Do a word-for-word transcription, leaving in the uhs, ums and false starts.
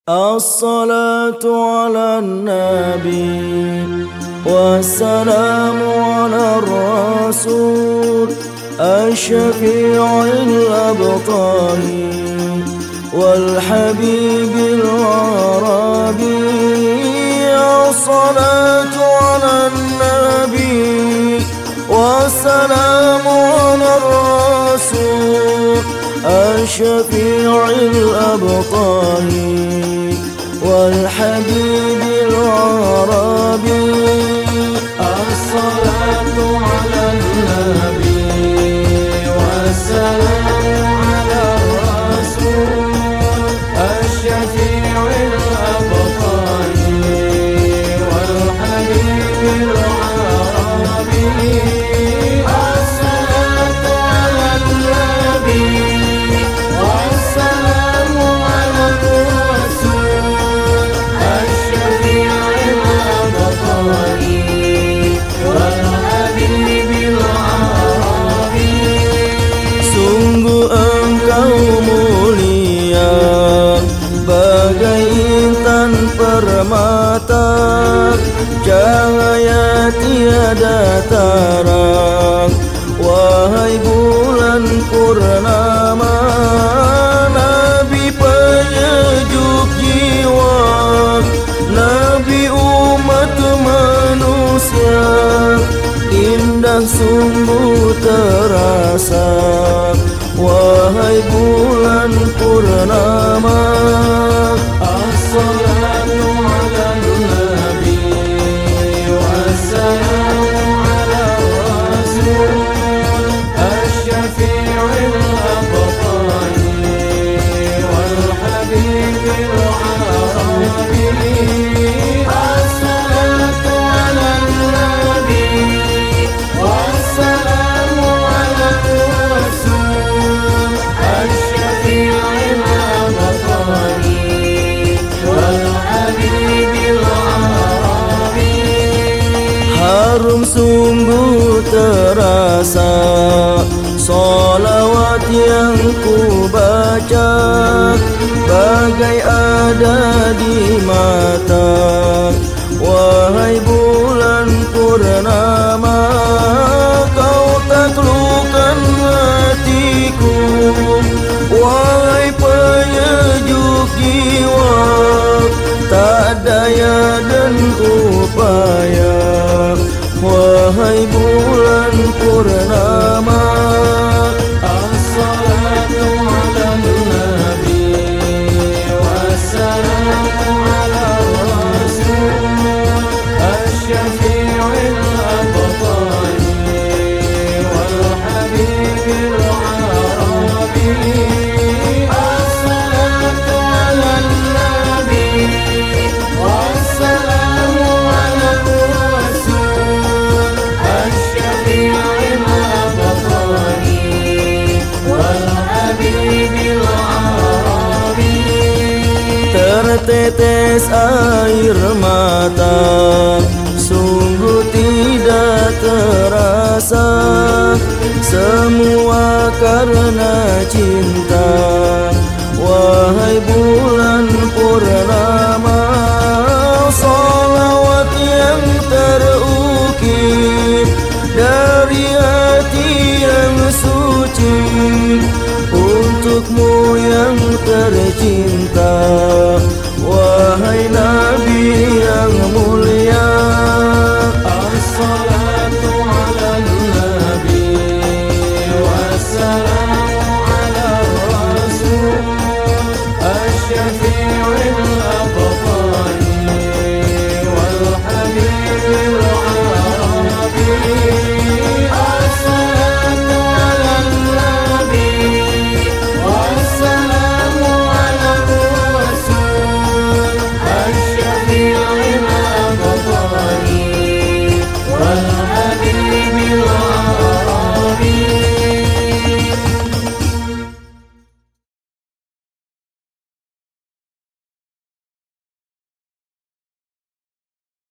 الصلاة على النبي والسلام على الرسول الشفيع الأبطال والحبيب العربي. الصلاة على النبي والسلام على الرسول الشفيع الأبطال والحبيب العربي. الصلاة على النبي والسلام على الرسول الشفيع الأبطال والحبيب العربي. الصلاة على النبي والسلام على الرسول الشفيع الأبطال والحبيب العربي. Sungguh engkau mulia bagai intan permata, cahaya tiada tara, wahai bulan purnama. Nabi penyejuk jiwa, Nabi umat manusia, indah sungguh terasa, wahai bulan purnama. الصلاة على النبي والسلام على الرسول الشفيع الأبطال والحبيب العربي. الصلاة على النبي والسلام على الرسول الشفيع الأبطال والحبيب العربي. Harum sungguh terasa solawat yang ku baca, bagai ada di mata, wahai bulan purnama. Kau taklukkan hatiku, wahai penyejuk jiwa, tak daya dan upaya, wahai bulan purnama. الصلاة على النبي والسلام على الرسول الشفيع الأبطال والحبيب العربي. الصلاة على النبي والسلام على الرسول الشفيع الأبطال والحبيب العربي. Tertetes air mata, sungguh tidak terasa, semua karena cinta, wahai bulan purnama. Salawat yang terukir dari hati yang suci, untukmu yang tercinta,